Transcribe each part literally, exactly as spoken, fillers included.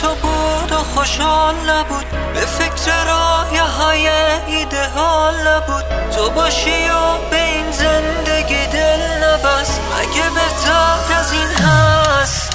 تو بود و خوشحال نبود، به فکر رایه‌های ایده‌آل نبود. تو باشی و به این زندگی دل نبست، مگه بهتر از این هست؟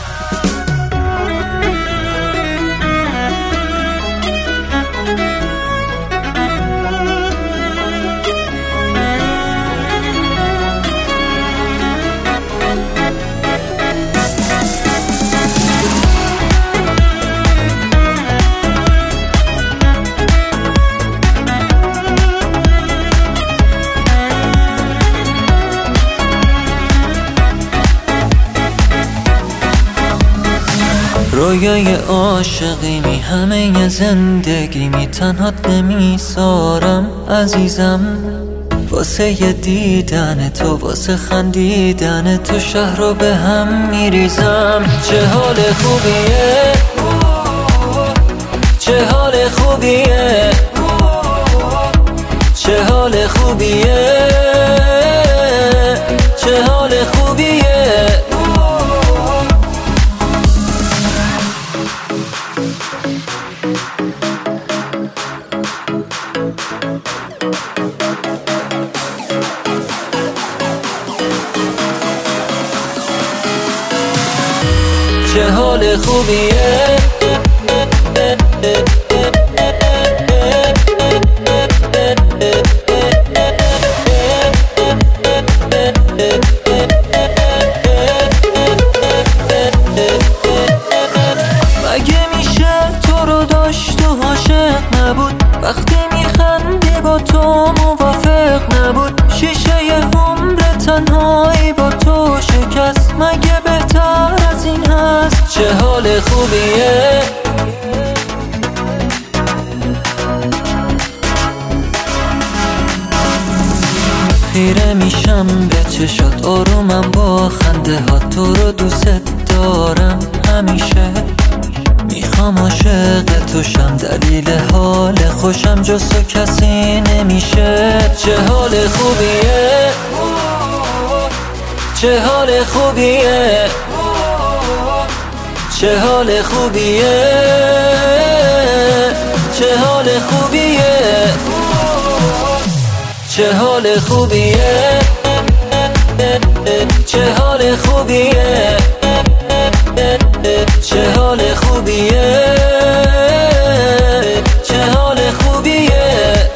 رویای عاشقی می همه زندگی می تنهات نمی سارم عزیزم، واسه یه دیدن تو، واسه خندیدن تو شهر رو به هم می ریزم. چه حال خوبیه، چه حال خوبیه، چه حال خوبیه، چه حال خوبیه. چه حال خوبیه، مگه میشه تو رو داشت و عاشق نبود، وقتی میخندی با تو موافق نبود، شیشه ی عمر تنهایی با تو شکست، مگه بهتر از این هست؟ چه حال خوبیه، خیره میشم به چشات، آرومم با خنده ها، تو رو دوست دارم همیشه، میخوام عاشق تو شم، دلیل حال خوشم جز تو کسی نمیشه. چه حال خوبیه، چه حال خوبیه، چه حال خوبیه، چه حال خوبیه، چه حال خوبیه، چه حال خوبیه، چه حال خوبیه، چه حال خوبیه.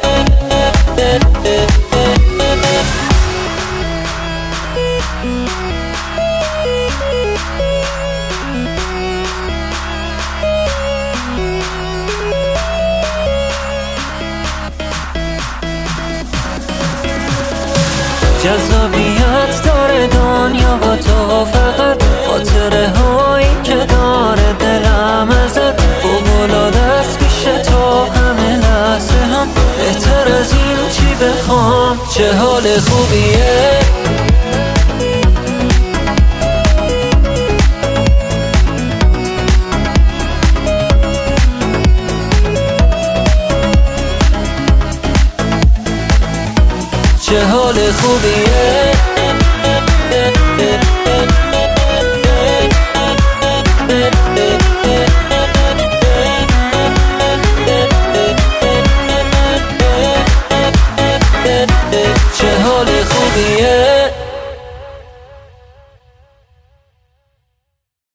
جذابیت داره دنیا با تو، فقط خاطره هایی که داره دلم ازت، فوق‌العاده است پیش تو همه لحظه هم، بهتر از این چی بخوام؟ چه حال خوبیه، چه حال خوبیه.